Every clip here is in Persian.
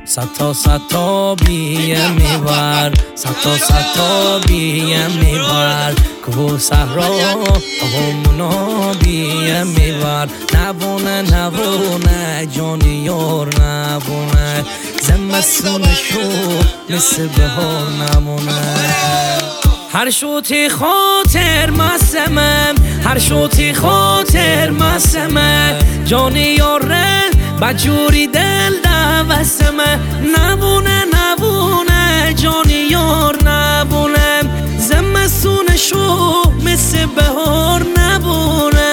ستا بیم میبر ستا بیم میبر که صحرا همونا بیم میبر نبونه جانی یار نبونه زمستونشو مثل بهار نمونه هر شوتی خاطر مسمم هر شوتی خاطر مسمم جانی یاره بجوری دل دوستمه نبونه جانی یار نبونه زمستونشو مثل بهار نبونه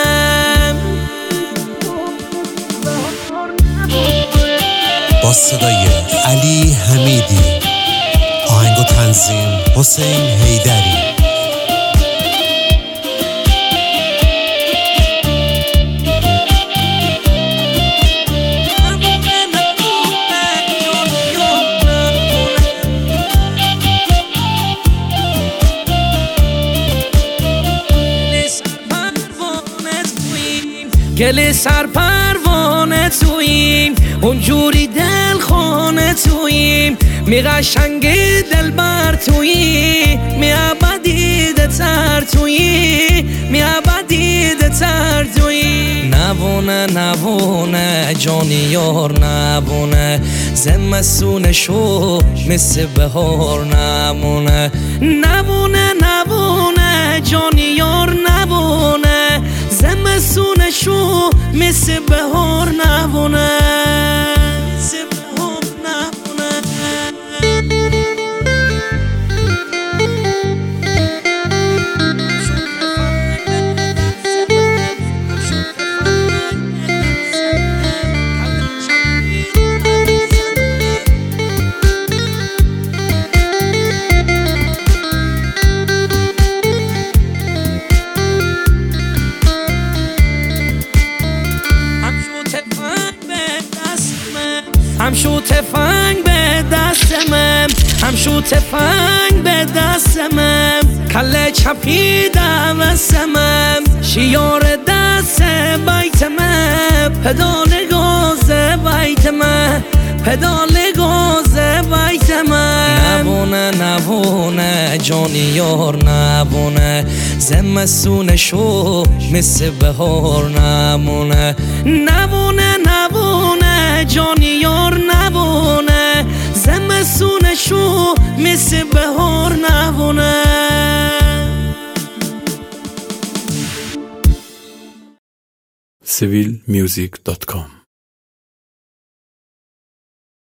با صدای علی حمیدی آهنگ و تنظیم حسین حیدری گل سر پروانه توییم اونجوری دل خانه توییم می قشنگی دل بر تویی می ابدیده تر تویی می ابدیده تر تویی نبونه جانی یار نبونه زمستونشو مثل بهار نمونه نبونه جانی یار نبونه زمستونشو مثل بهار نبونه همشو تفنگ به دستمم همشو تفنگ به دستمم کله چپی دوستمم شیار دست بیتمم پدال گاز بیتمم پدال گاز بیتمم نبونه جانی یار نبونه زمستونشو مثل بهار نمونه نبونه جانی یار نبونه زمستونشو مثل بهار نبونه civilmusic.com